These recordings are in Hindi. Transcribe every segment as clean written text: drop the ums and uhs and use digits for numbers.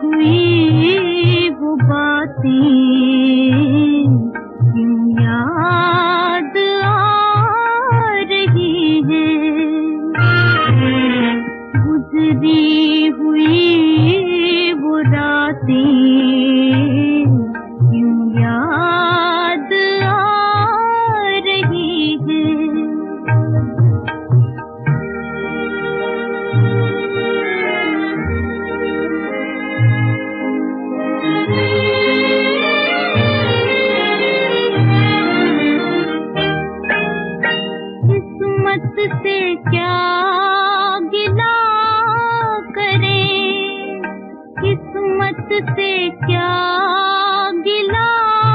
हुई वो बातें क्यों याद आ रही है, गुजरी हुई वो रातें क्यों याद आ रही है। किस्मत से क्या गिला करें, किस्मत से क्या गिला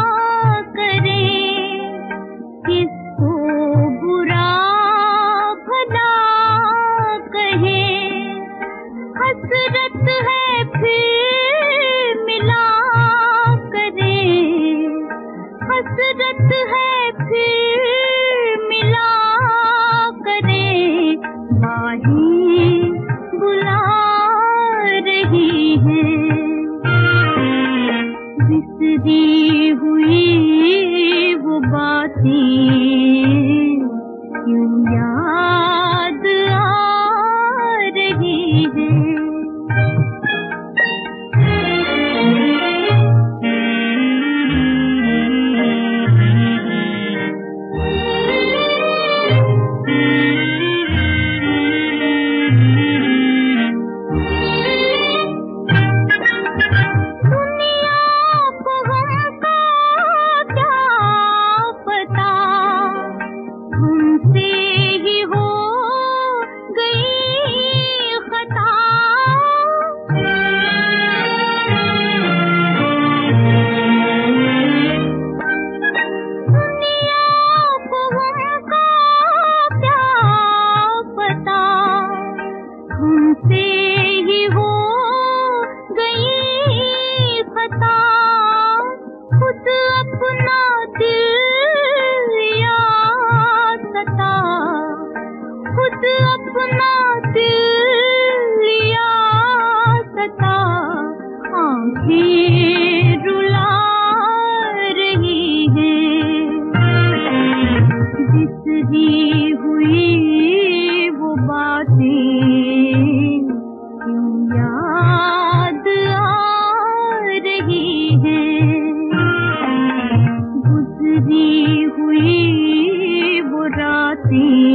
करें, किसको बुरा भला कहें, हसरत है फिर मिला करें, हसरत है फिर मिला करें, बाहें बुला रही है, बिसरी हुई वो बातें क्यों याद आ रही है। हमसे ही हो गई खता, खुद अपना दिल या सता, खुद अपना दिल या सता, आंखें रुला रही हैं, बिसरी हुई वो बातें क्यों याद आ रही है, गुजरी हुई वो रातें